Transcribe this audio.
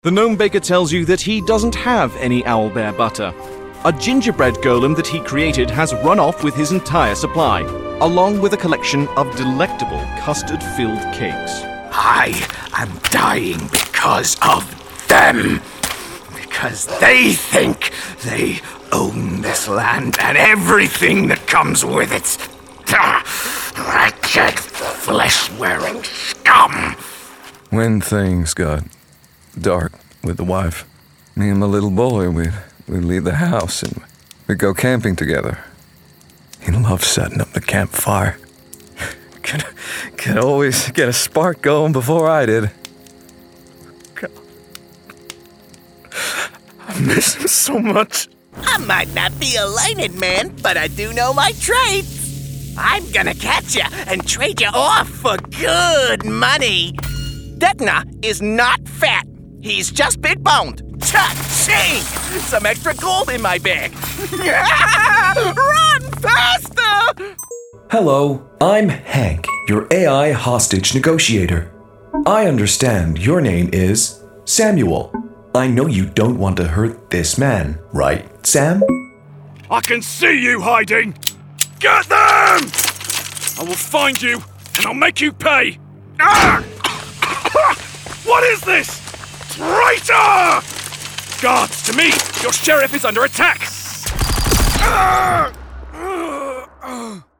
The gnome baker tells you that he doesn't have any owlbear butter. A gingerbread golem that he created has run off with his entire supply, along with a collection of delectable custard-filled cakes. I am dying because of them. Because they think they own this land and everything that comes with it. Wretched, flesh-wearing scum. When things got dark with the wife, me and my little boy, we'd leave the house and we'd go camping together. He loved setting up the campfire. Could always get a spark going before I did. God. I miss him so much. I might not be a learned man, but I do know my trades. I'm gonna catch you and trade you off for good money. Detna is not fat. He's just big-boned. Cha-ching! Some extra gold in my bag. Run faster! Hello, I'm Hank, your AI hostage negotiator. I understand your name is Samuel. I know you don't want to hurt this man, right, Sam? I can see you hiding! Get them! I will find you, and I'll make you pay! Ah! What is this? Traitor! Guards, to me! Your sheriff is under attack! Ah!